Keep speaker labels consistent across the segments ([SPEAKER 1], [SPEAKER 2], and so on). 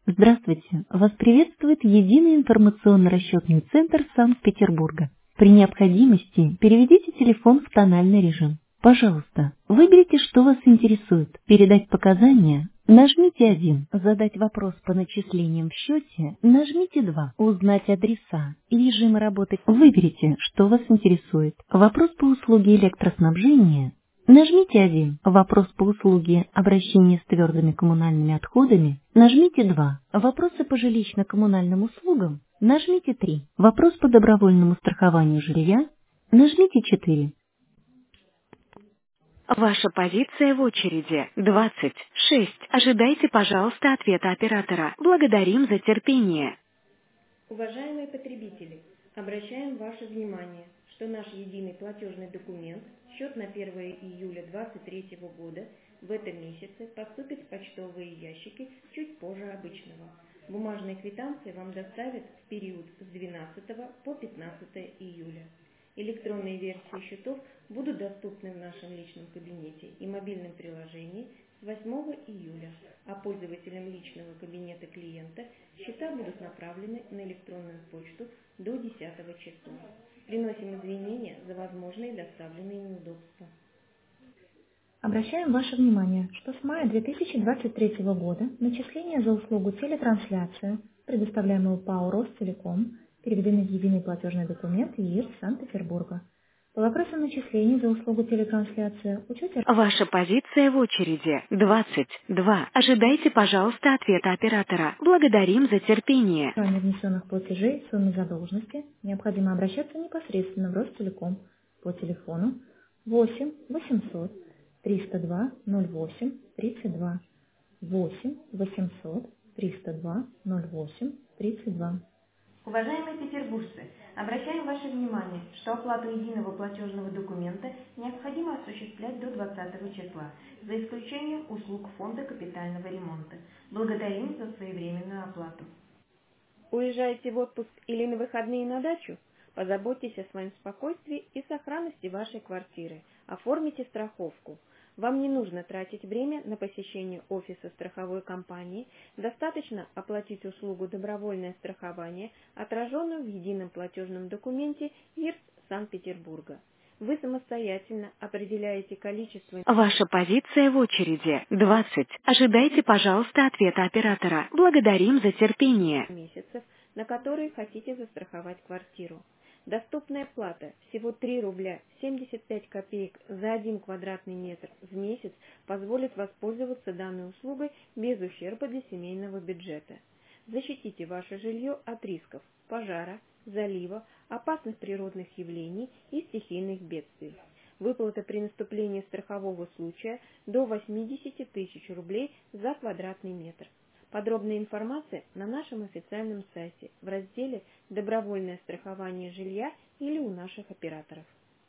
[SPEAKER 1] Здравствуйте! Вас приветствует Единый информационно-расчетный центр Санкт-Петербурга. При необходимости переведите телефон в тональный режим. Пожалуйста, выберите, что вас интересует. Передать показания? Нажмите 1. Задать вопрос по начислениям в счете? Нажмите 2. Узнать адреса и режимы работы? Выберите, что вас интересует. Вопрос по услуге электроснабжения? Нажмите 1. Вопрос по услуге обращения с твердыми коммунальными отходами. Нажмите 2. Вопросы по жилищно-коммунальным услугам. Нажмите 3. Вопрос по добровольному страхованию жилья. Нажмите 4. Ваша позиция в очереди 26. Ожидайте, пожалуйста, ответа оператора. Благодарим за терпение.
[SPEAKER 2] Уважаемые потребители, обращаем ваше внимание, что наш единый платежный документ, счет на 1 июля 2023 года, в этом месяце поступит в почтовые ящики чуть позже обычного. Бумажные квитанции вам доставят в период с 12 по 15 июля. Электронные версии счетов будут доступны в нашем личном кабинете и мобильном приложении с 8 июля, а пользователям личного кабинета клиента счета будут направлены на электронную почту до 10 числа. Приносим извинения за возможные доставленные неудобства.
[SPEAKER 3] Обращаем ваше внимание, что с мая 2023 года начисления за услугу телетрансляцию, предоставляемую ПАО «Ростелеком», переведены в единый платежный документ ЕИР Санкт-Петербурга. По вопросам начислений за услугу телетрансляция учете
[SPEAKER 1] Ваша позиция в очереди 22. Ожидайте, пожалуйста, ответа оператора. Благодарим за терпение.
[SPEAKER 3] ранее внесенных платежей в сумме задолженности, необходимо обращаться непосредственно в Ростелеком по телефону 8 800 302 08 32 8 800 302 08 32.
[SPEAKER 2] Уважаемые петербуржцы, обращаем ваше внимание, что оплату единого платежного документа необходимо осуществлять до 20 числа, за исключением услуг фонда капитального ремонта. Благодарим за своевременную оплату. Уезжаете в отпуск или на выходные на дачу? Позаботьтесь о своем спокойствии и сохранности вашей квартиры. Оформите страховку. Вам не нужно тратить время на посещение офиса страховой компании, достаточно оплатить услугу добровольное страхование, отраженную в едином платежном документе ЕИР Санкт-Петербурга. Вы самостоятельно определяете количество...
[SPEAKER 1] Ваша позиция в очереди 20. Ожидайте, пожалуйста, ответа оператора. Благодарим за терпение.
[SPEAKER 2] месяцев, на которые хотите застраховать квартиру. Доступная плата всего 3 рубля 75 копеек за 1 квадратный метр в месяц позволит воспользоваться данной услугой без ущерба для семейного бюджета. Защитите ваше жилье от рисков пожара, залива, опасных природных явлений и стихийных бедствий. Выплата при наступлении страхового случая до 80 тысяч рублей за квадратный метр. Подробная информация на нашем официальном сайте в разделе «Добровольное страхование жилья» или у наших операторов.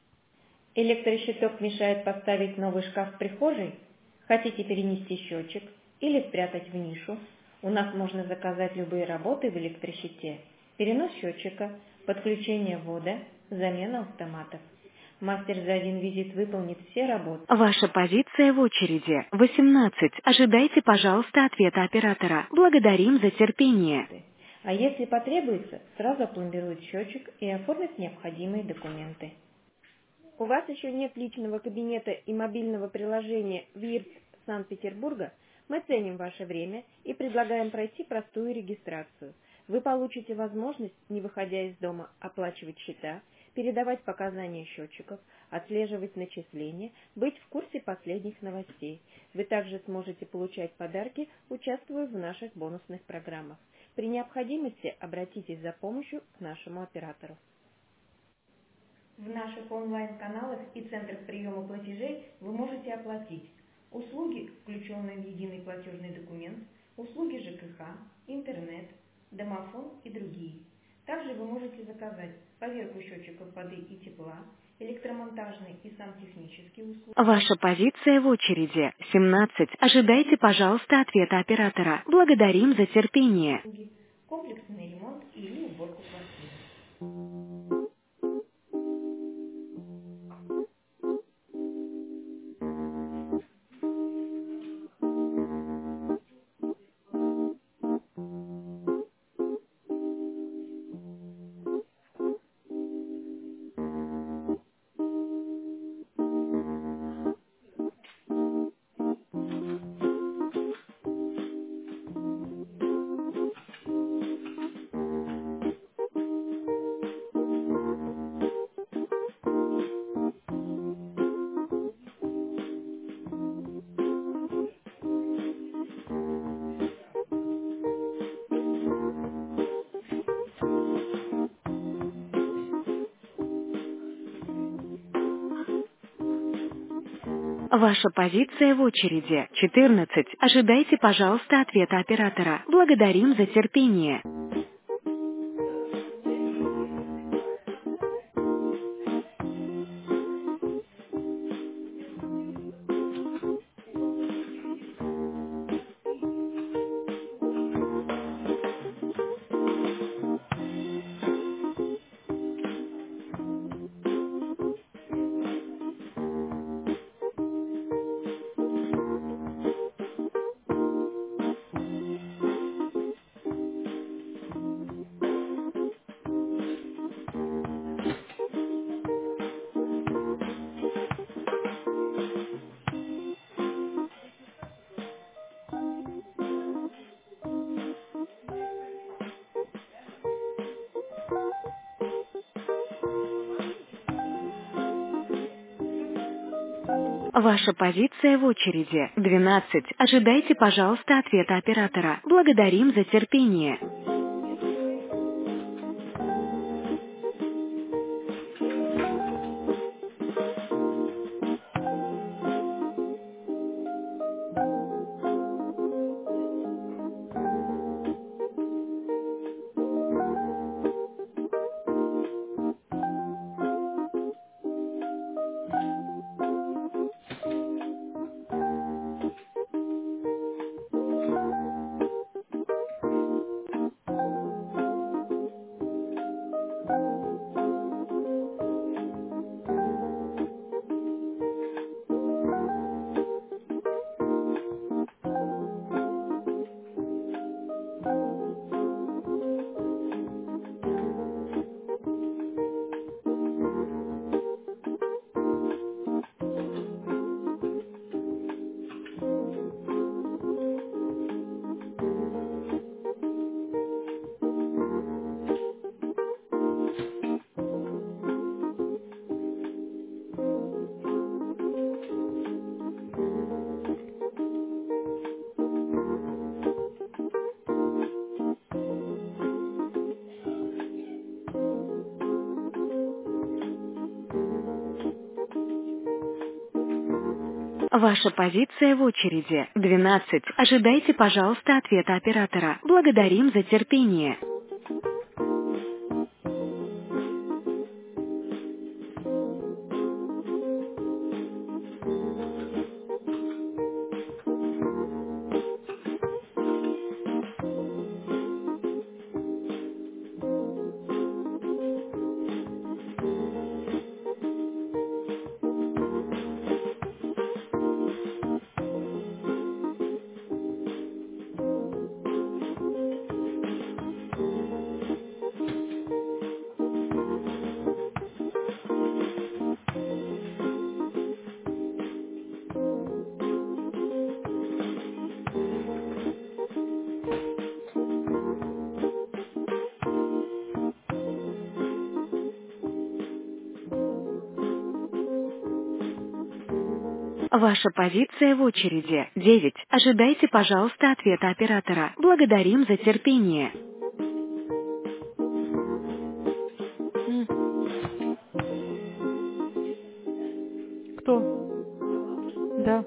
[SPEAKER 2] Электрощиток мешает поставить новый шкаф в прихожей? Хотите перенести счетчик или спрятать в нишу? У нас можно заказать любые работы в электрощите. Перенос счетчика, подключение ввода, замена автоматов. Мастер за один визит выполнит все работы.
[SPEAKER 1] Ваша позиция в очереди 18. Ожидайте, пожалуйста, ответа оператора. Благодарим за терпение.
[SPEAKER 2] А если потребуется, сразу опломбирует счетчик и оформит необходимые документы. У вас еще нет личного кабинета и мобильного приложения ВИР Санкт-Петербурга? Мы ценим ваше время и предлагаем пройти простую регистрацию. Вы получите возможность, не выходя из дома, оплачивать счета, передавать показания счетчиков, отслеживать начисления, быть в курсе последних новостей. Вы также сможете получать подарки, участвуя в наших бонусных программах. При необходимости обратитесь за помощью к нашему оператору. В наших онлайн-каналах и центрах приема платежей вы можете оплатить услуги, включенные в единый платежный документ, услуги ЖКХ, интернет, домофон и другие. Также вы можете заказать поверку счетчиков воды и тепла, электромонтажные и сантехнические услуги.
[SPEAKER 1] Ваша позиция в очереди 17. Ожидайте, пожалуйста, ответа оператора. Благодарим за терпение.
[SPEAKER 2] Комплексный ремонт или уборку квартиры.
[SPEAKER 1] Ваша позиция в очереди 14. Ожидайте, пожалуйста, ответа оператора. Благодарим за терпение. Ваша позиция в очереди 12. Ожидайте, пожалуйста, ответа оператора. Благодарим за терпение. Ваша позиция в очереди 12. Ожидайте, пожалуйста, ответа оператора. Благодарим за терпение. Ваша позиция в очереди 9. Ожидайте, пожалуйста, ответа оператора. Благодарим за терпение.
[SPEAKER 4] Кто? Да.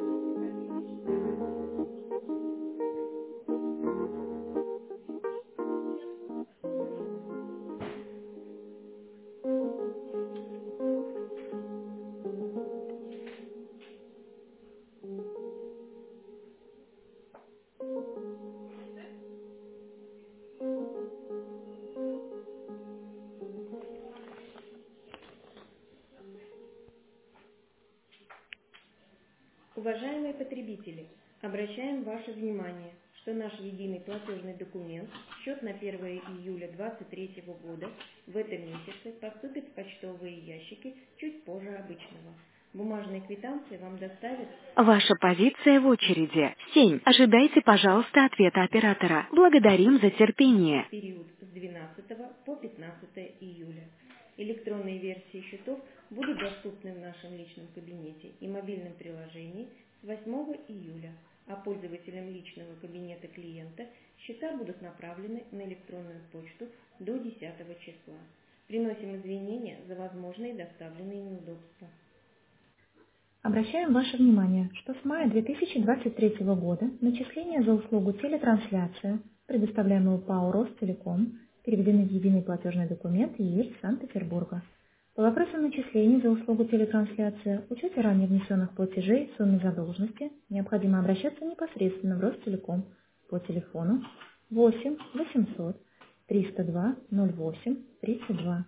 [SPEAKER 2] Уважаемые потребители, обращаем ваше внимание, что наш единый платежный документ, счет на 1 июля 2023 года, в этом месяце поступит в почтовые ящики чуть позже обычного. Бумажные квитанции вам доставят...
[SPEAKER 1] Ваша позиция в очереди 7. Ожидайте, пожалуйста, ответа оператора. Благодарим за терпение.
[SPEAKER 2] В период с 12 по 15 июля. Электронные версии счетов будут доступны в нашем личном кабинете и мобильном приложении с 8 июля, а пользователям личного кабинета клиента счета будут направлены на электронную почту до 10 числа. Приносим извинения за возможные доставленные неудобства.
[SPEAKER 3] Обращаем ваше внимание, что с мая 2023 года начисления за услугу телетрансляция, предоставляемую ПАО «Ростелеком», переведены в единый платежный документ ЕИРС Санкт-Петербурга. По вопросам начислений за услугу телетрансляция, учете ранее внесенных платежей в сумме задолженности, необходимо обращаться непосредственно в Ростелеком по телефону 8 800 302 08 32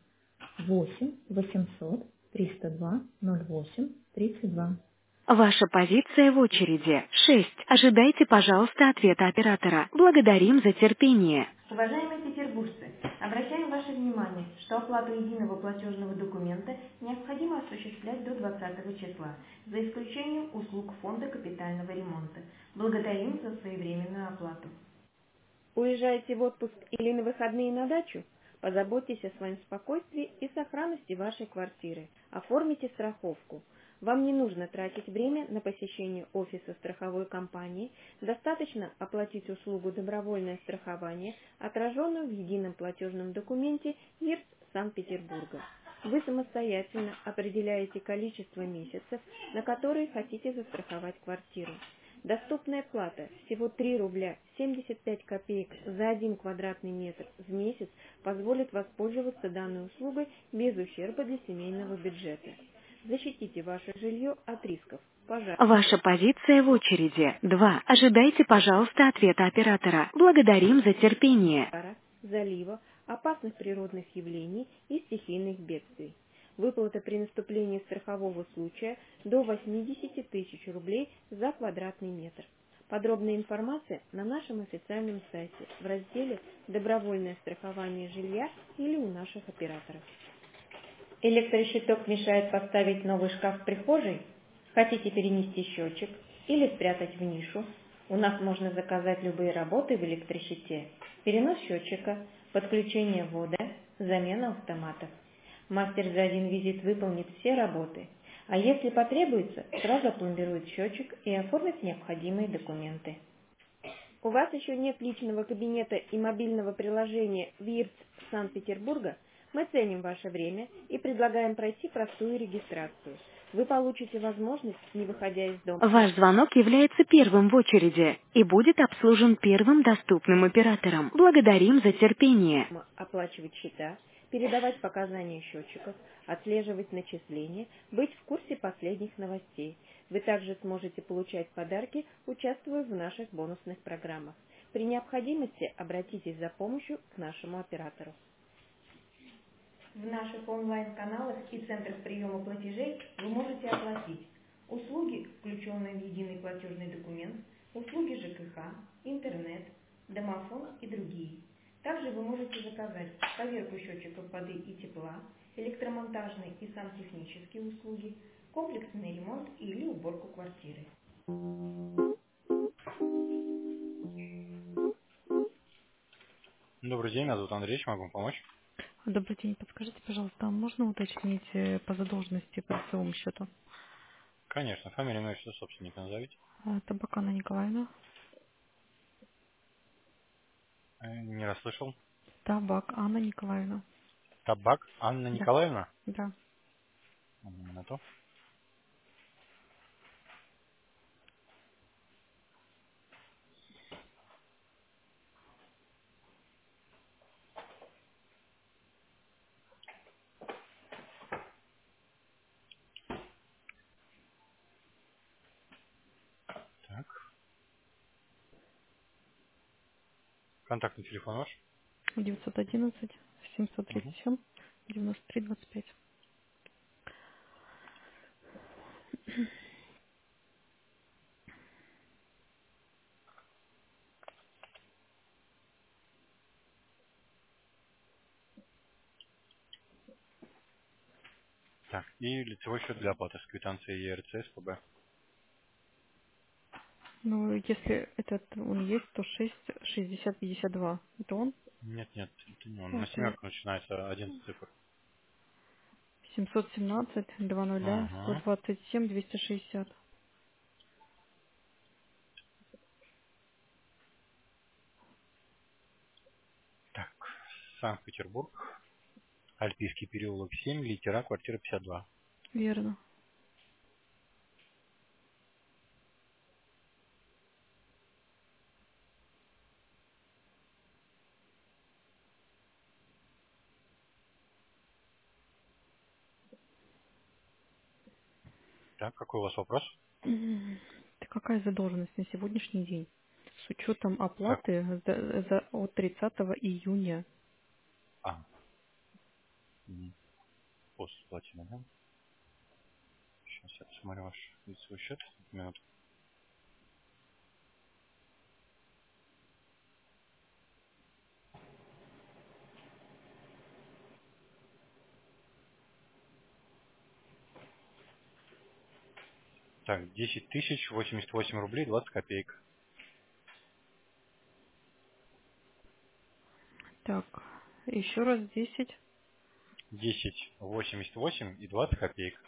[SPEAKER 3] 8 800 302 08 32.
[SPEAKER 1] Ваша позиция в очереди 6. Ожидайте, пожалуйста, ответа оператора. Благодарим за терпение.
[SPEAKER 2] Уважаемые петербуржцы, обращаем ваше внимание, что оплату единого платежного документа необходимо осуществлять до 20 числа, за исключением услуг фонда капитального ремонта. Благодарим за своевременную оплату. Уезжаете в отпуск или на выходные на дачу? Позаботьтесь о своем спокойствии и сохранности вашей квартиры. Оформите страховку. Вам не нужно тратить время на посещение офиса страховой компании, достаточно оплатить услугу добровольное страхование, отраженную в едином платежном документе ЕИРС Санкт-Петербурга. Вы самостоятельно определяете количество месяцев, на которые хотите застраховать квартиру. Доступная плата всего 3 рубля 75 копеек за 1 квадратный метр в месяц позволит воспользоваться данной услугой без ущерба для семейного бюджета. Защитите ваше жилье от рисков. Пожалуйста.
[SPEAKER 1] Ваша позиция в очереди 2. Ожидайте, пожалуйста, ответа оператора. Благодарим за терпение.
[SPEAKER 2] Залива, опасных природных явлений и стихийных бедствий. Выплата при наступлении страхового случая до 80 тысяч рублей за квадратный метр. Подробная информация на нашем официальном сайте в разделе «Добровольное страхование жилья» или у наших операторов. Электрощиток мешает поставить новый шкаф в прихожей? Хотите перенести счетчик или спрятать в нишу? У нас можно заказать любые работы в электрощите. Перенос счетчика, подключение ввода, замена автоматов. Мастер за один визит выполнит все работы, а если потребуется, сразу опломбирует счетчик и оформит необходимые документы. У вас еще нет личного кабинета и мобильного приложения в ЕИРС Санкт-Петербурга? Мы ценим ваше время и предлагаем пройти простую регистрацию. Вы получите возможность, не выходя из дома,
[SPEAKER 1] Ваш звонок является первым в очереди и будет обслужен первым доступным оператором. Благодарим за терпение.
[SPEAKER 2] оплачивать счета, передавать показания счетчиков, отслеживать начисления, быть в курсе последних новостей. Вы также сможете получать подарки, участвуя в наших бонусных программах. При необходимости обратитесь за помощью к нашему оператору. В наших онлайн-каналах и центрах приема платежей вы можете оплатить услуги, включенные в единый платежный документ, услуги ЖКХ, интернет, домофон и другие. Также вы можете заказать поверку счетчиков воды и тепла, электромонтажные и сантехнические услуги, комплексный ремонт или уборку квартиры.
[SPEAKER 5] Добрый день, меня зовут Андрей, могу вам помочь?
[SPEAKER 4] Добрый день. Подскажите, пожалуйста, а можно уточнить по задолженности по лицевому счету?
[SPEAKER 5] Конечно, фамилию, имя, отчество собственника назовите.
[SPEAKER 4] Табак Анна Николаевна.
[SPEAKER 5] Не расслышал.
[SPEAKER 4] Табак Анна Николаевна.
[SPEAKER 5] Табак Анна
[SPEAKER 4] Да.
[SPEAKER 5] Николаевна?
[SPEAKER 4] Да.
[SPEAKER 5] Одну минуту. Так. Контактный телефон ваш?
[SPEAKER 4] 911
[SPEAKER 5] Угу.
[SPEAKER 4] 737 93 25.
[SPEAKER 5] Так, и лицевой счет для оплаты с квитанцией ЕРЦ СПБ.
[SPEAKER 4] Ну, если этот он есть, то 6 60 52. Это он?
[SPEAKER 5] Нет, нет, это не он.
[SPEAKER 4] Ну,
[SPEAKER 5] На
[SPEAKER 4] это
[SPEAKER 5] семерку начинается 11 цифр.
[SPEAKER 4] 717 20
[SPEAKER 5] Угу.
[SPEAKER 4] 127 260.
[SPEAKER 5] Так, Санкт-Петербург, Альпийский переулок 7, литера, квартира 52.
[SPEAKER 4] Верно.
[SPEAKER 5] Так, какой у вас вопрос?
[SPEAKER 4] Это какая задолженность на сегодняшний день? С учетом
[SPEAKER 5] Так,
[SPEAKER 4] оплаты от 30 июня.
[SPEAKER 5] а, постплатина, да? Сейчас я посмотрю ваш лицевой счет. Минуту. Так, 10 тысяч 88 рублей 20 копеек.
[SPEAKER 4] Так, еще раз 10.
[SPEAKER 5] 10,88 и 20 копеек.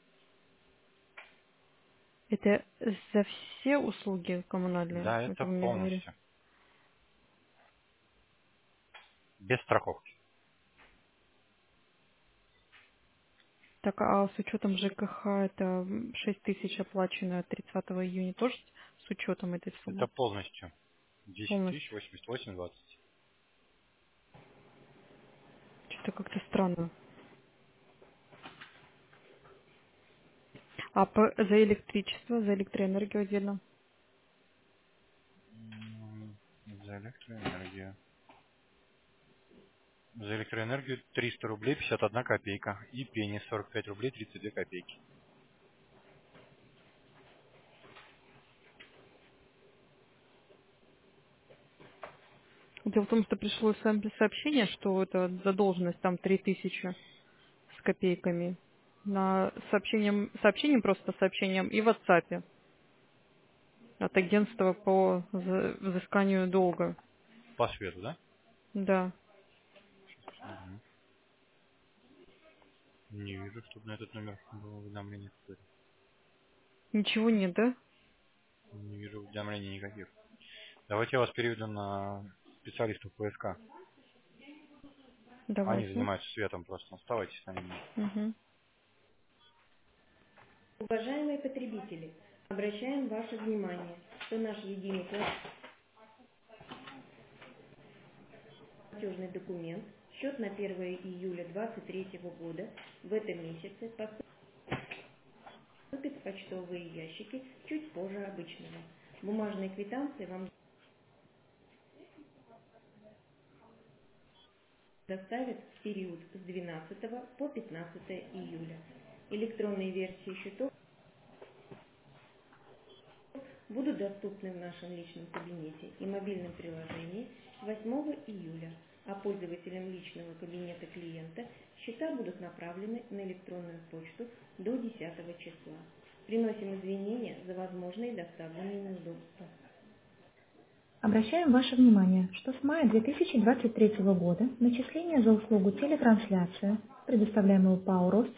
[SPEAKER 4] Это за все услуги коммунальные,
[SPEAKER 5] Да,
[SPEAKER 4] это
[SPEAKER 5] это
[SPEAKER 4] вы мне говорите?
[SPEAKER 5] полностью. Без страховки.
[SPEAKER 4] Так, а с учетом ЖКХ это 6 тысяч оплачено 30 июня тоже с учетом этой
[SPEAKER 5] Это
[SPEAKER 4] суммы?
[SPEAKER 5] полностью. 10 тысяч
[SPEAKER 4] Полностью.
[SPEAKER 5] 88 20.
[SPEAKER 4] Что-то как-то странно. А за электричество, за электроэнергию отдельно?
[SPEAKER 5] За электроэнергию. За электроэнергию 300 рублей 51 копейка. И пени 45 рублей 32 копейки.
[SPEAKER 4] Дело в том, что пришло сообщение, что это задолженность там 3000 с копейками. На сообщением просто сообщением и в WhatsApp от агентства по взысканию долга.
[SPEAKER 5] По свету, да?
[SPEAKER 4] Да.
[SPEAKER 5] Мгм. Не вижу, чтобы на этот номер было уведомление какое-то.
[SPEAKER 4] Ничего нет, да?
[SPEAKER 5] Не вижу уведомлений никаких. Давайте я вас переведу на специалистов ПСК. Они
[SPEAKER 4] Давайте.
[SPEAKER 5] занимаются светом просто. Оставайтесь на линии.
[SPEAKER 4] Угу.
[SPEAKER 2] Уважаемые потребители, обращаем ваше внимание, что наш единый платежный документ, счет на 1 июля 2023 года в этом месяце поступит в почтовые ящики чуть позже обычного. Бумажные квитанции вам доставят в период с 12 по 15 июля. Электронные версии счетов будут доступны в нашем личном кабинете и мобильном приложении с 8 июля, а пользователям личного кабинета клиента счета будут направлены на электронную почту до 10 числа. Приносим извинения за возможные доставленные неудобства.
[SPEAKER 3] Обращаем ваше внимание, что с мая 2023 года начисления за услугу телетрансляция, предоставляемую ПАО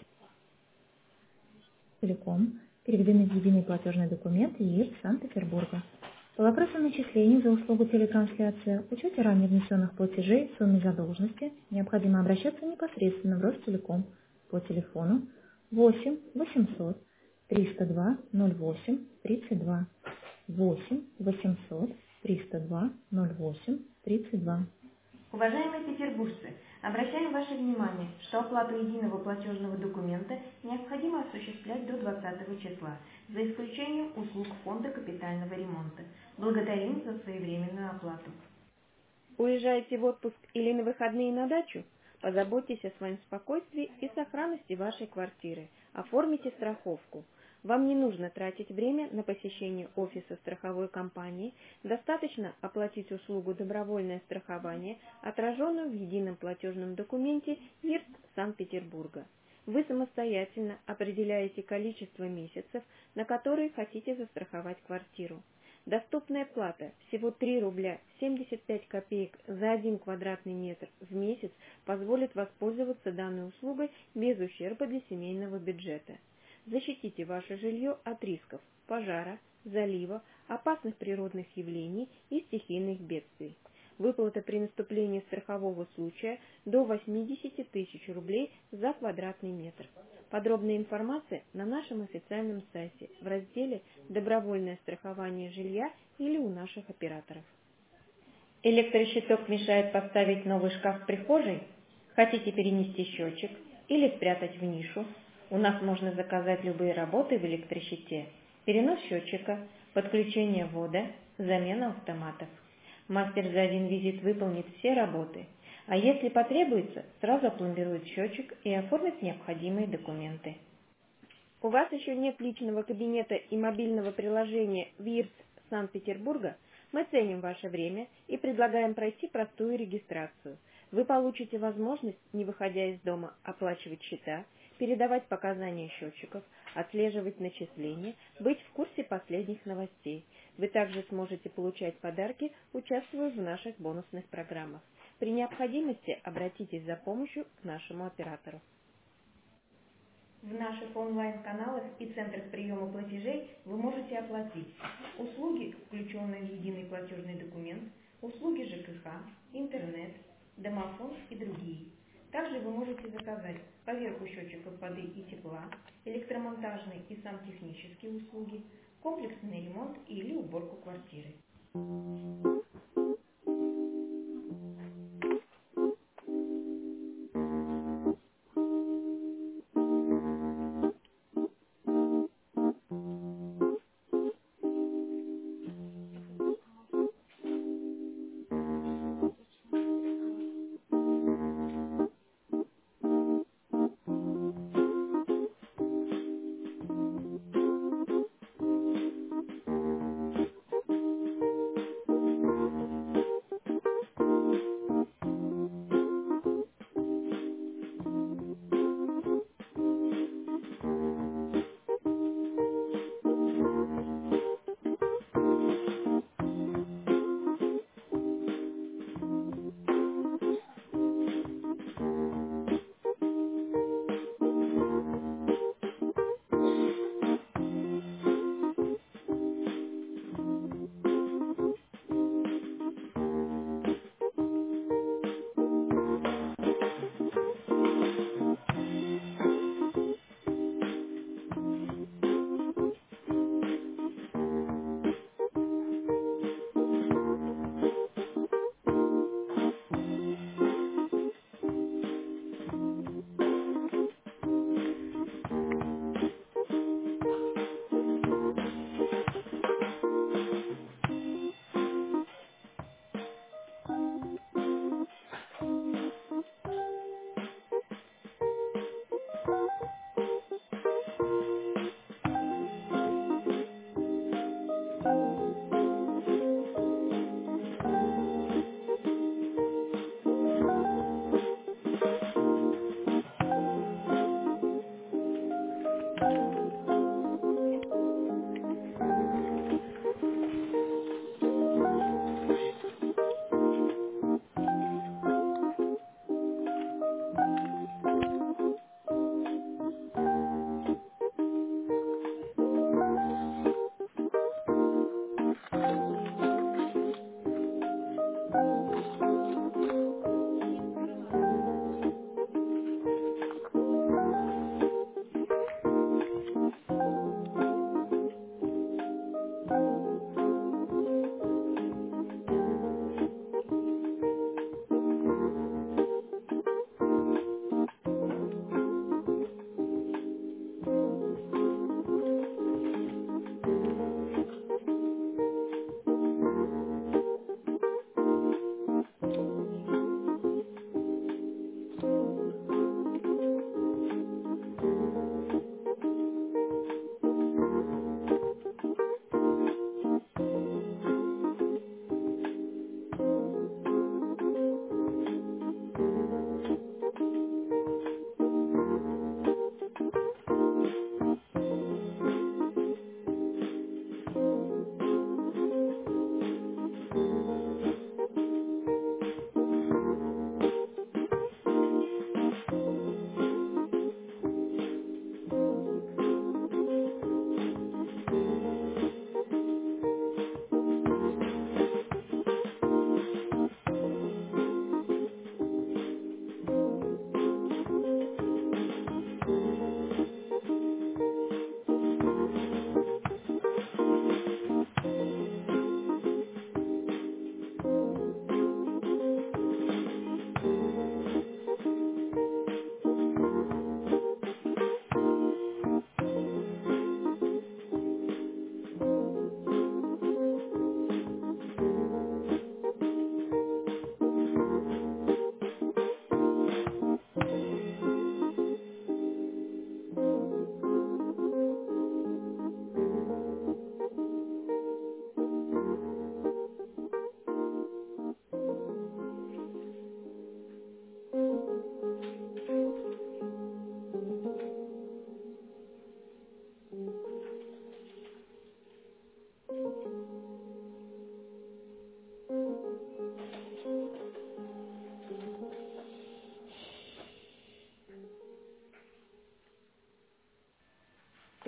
[SPEAKER 3] Ростелеком, переведены в единый платежный документ ЕИР Санкт-Петербурга. По вопросам начислений за услугу телетрансляция, учете ранее внесенных платежей в сумме задолженности, необходимо обращаться непосредственно в Ростелеком по телефону 8 800 302 08 32 8 800 302 08 32.
[SPEAKER 2] Уважаемые петербуржцы, обращаем ваше внимание, что оплату единого платежного документа необходимо осуществлять до 20 числа, за исключением услуг фонда капитального ремонта. Благодарим за своевременную оплату. Уезжаете в отпуск или на выходные на дачу? Позаботьтесь о своем спокойствии и сохранности вашей квартиры. Оформите страховку. Вам не нужно тратить время на посещение офиса страховой компании, достаточно оплатить услугу добровольное страхование, отраженную в едином платежном документе ЕИР Санкт-Петербурга. Вы самостоятельно определяете количество месяцев, на которые хотите застраховать квартиру. Доступная плата всего 3 рубля 75 копеек за 1 квадратный метр в месяц позволит воспользоваться данной услугой без ущерба для семейного бюджета. Защитите ваше жилье от рисков пожара, залива, опасных природных явлений и стихийных бедствий. Выплата при наступлении страхового случая до 80 тысяч рублей за квадратный метр. Подробная информация на нашем официальном сайте в разделе «Добровольное страхование жилья» или у наших операторов. Электрощиток мешает поставить новый шкаф в прихожей? Хотите перенести счетчик или спрятать в нишу? У нас можно заказать любые работы в электрощите: перенос счетчика, подключение ввода, замена автоматов. Мастер за один визит выполнит все работы, а если потребуется, сразу опломбирует счетчик и оформит необходимые документы. У вас еще нет личного кабинета и мобильного приложения ВИРС Санкт-Петербурга? Мы ценим ваше время и предлагаем пройти простую регистрацию. Вы получите возможность, не выходя из дома, оплачивать счета, передавать показания счетчиков, отслеживать начисления, быть в курсе последних новостей. Вы также сможете получать подарки, участвуя в наших бонусных программах. При необходимости обратитесь за помощью к нашему оператору. В наших онлайн-каналах и центрах приема платежей вы можете оплатить услуги, включенные в единый платежный документ, услуги ЖКХ, интернет, домофон и другие. Также вы можете заказать поверку счетчиков воды и тепла, электромонтажные и сантехнические услуги, комплексный ремонт или уборку квартиры.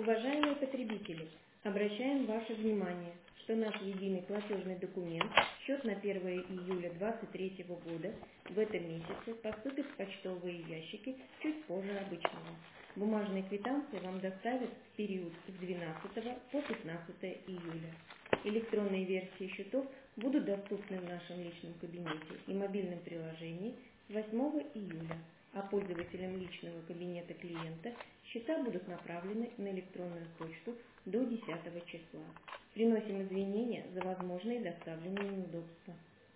[SPEAKER 2] Уважаемые потребители, обращаем ваше внимание, что наш единый платежный документ, счет на 1 июля 2023 года, в этом месяце поступит в почтовые ящики чуть позже обычного. Бумажные квитанции вам доставят в период с 12 по 15 июля. Электронные версии счетов будут доступны в нашем личном кабинете и мобильном приложении с 8 июля, а пользователям личного кабинета клиента счета будут направлены на электронную почту до 10 числа. Приносим извинения за возможные доставленные неудобства.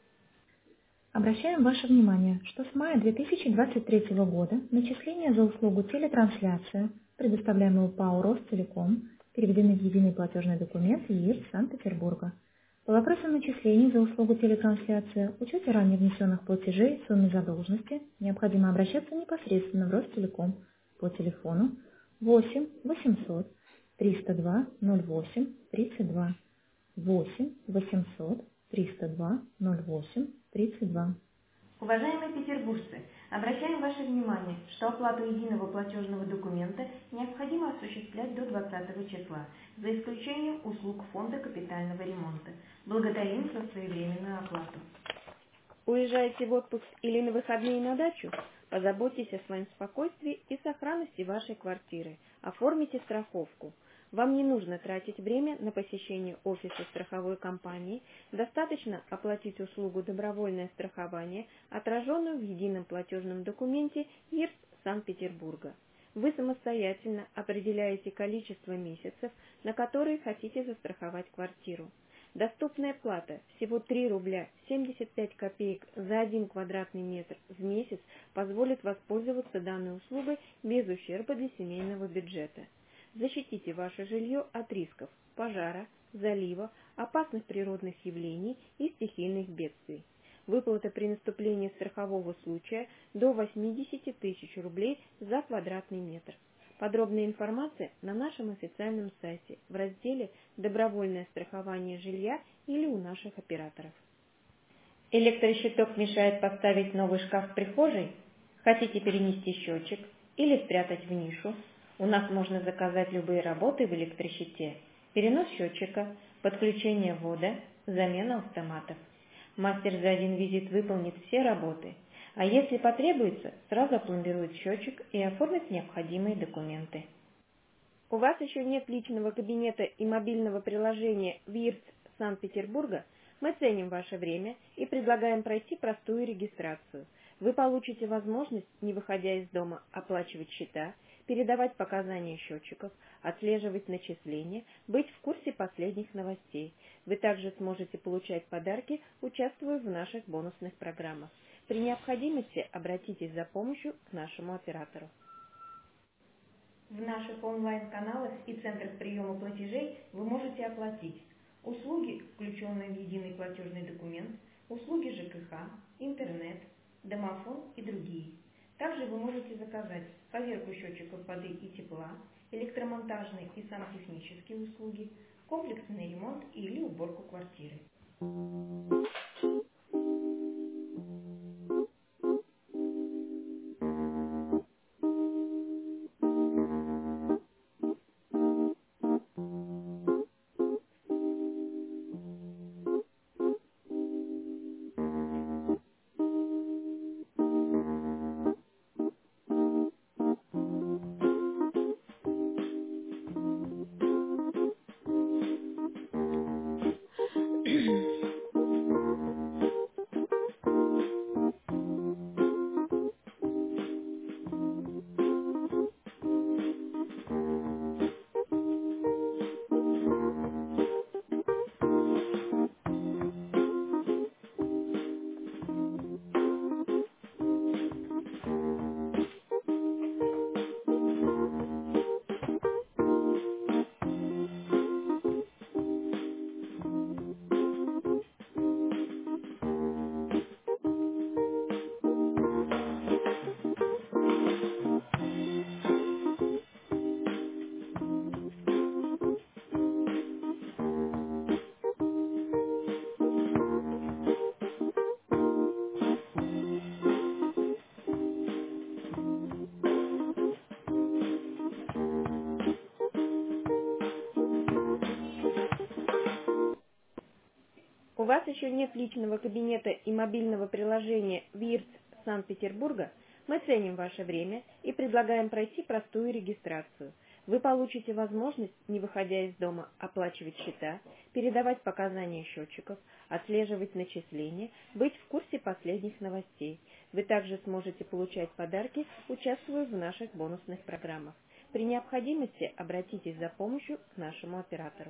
[SPEAKER 3] Обращаем ваше внимание, что с мая 2023 года начисления за услугу телетрансляция, предоставляемую ПАО «Ростелеком», переведены в единый платежный документ ЕИР Санкт-Петербурга. По вопросам начислений за услугу телетрансляция, учете ранее внесенных платежей и суммы задолженности, необходимо обращаться непосредственно в Ростелеком по телефону 8 800 302 08 32 8 800 302 08 32.
[SPEAKER 2] Уважаемые петербуржцы, обращаем ваше внимание, что оплату единого платежного документа необходимо осуществлять до 20 числа, за исключением услуг фонда капитального ремонта. Благодарим за своевременную оплату. Уезжаете в отпуск или на выходные на дачу? Позаботьтесь о своем спокойствии и сохранности вашей квартиры. Оформите страховку. Вам не нужно тратить время на посещение офиса страховой компании, достаточно оплатить услугу добровольное страхование, отраженную в едином платежном документе ЕИРС Санкт-Петербурга. Вы самостоятельно определяете количество месяцев, на которые хотите застраховать квартиру. Доступная плата всего 3 рубля 75 копеек за 1 квадратный метр в месяц позволит воспользоваться данной услугой без ущерба для семейного бюджета. Защитите ваше жилье от рисков пожара, залива, опасных природных явлений и стихийных бедствий. Выплата при наступлении страхового случая до 80 тысяч рублей за квадратный метр. Подробная информация на нашем официальном сайте в разделе «Добровольное страхование жилья» или у наших операторов. Электрощиток мешает поставить новый шкаф в прихожей? Хотите перенести счетчик или спрятать в нишу? У нас можно заказать любые работы в электрощите: перенос счетчика, подключение ввода, замена автоматов. Мастер за один визит выполнит все работы, а если потребуется, сразу опломбирует счетчик и оформит необходимые документы. У вас еще нет личного кабинета и мобильного приложения в ЕИРС Санкт-Петербурга? Мы ценим ваше время и предлагаем пройти простую регистрацию. Вы получите возможность, не выходя из дома, оплачивать счета, передавать показания счетчиков, отслеживать начисления, быть в курсе последних новостей. Вы также сможете получать подарки, участвуя в наших бонусных программах. При необходимости обратитесь за помощью к нашему оператору. В наших онлайн-каналах и центрах приема платежей вы можете оплатить услуги, включенные в единый платежный документ, услуги ЖКХ, интернет, домофон и другие. Также вы можете заказать поверку счетчиков воды и тепла, электромонтажные и сантехнические услуги, комплексный ремонт или уборку квартиры. у вас еще нет личного кабинета и мобильного приложения ВИРС Санкт-Петербурга, мы ценим ваше время и предлагаем пройти простую регистрацию. Вы получите возможность, не выходя из дома, оплачивать счета, передавать показания счетчиков, отслеживать начисления, быть в курсе последних новостей. Вы также сможете получать подарки, участвуя в наших бонусных программах. При необходимости обратитесь за помощью к нашему оператору.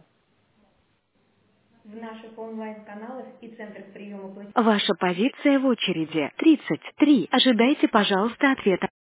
[SPEAKER 2] В наших онлайн-каналах и центрах приема платежей.
[SPEAKER 1] Ваша позиция в очереди 33. Ожидайте, пожалуйста, ответа.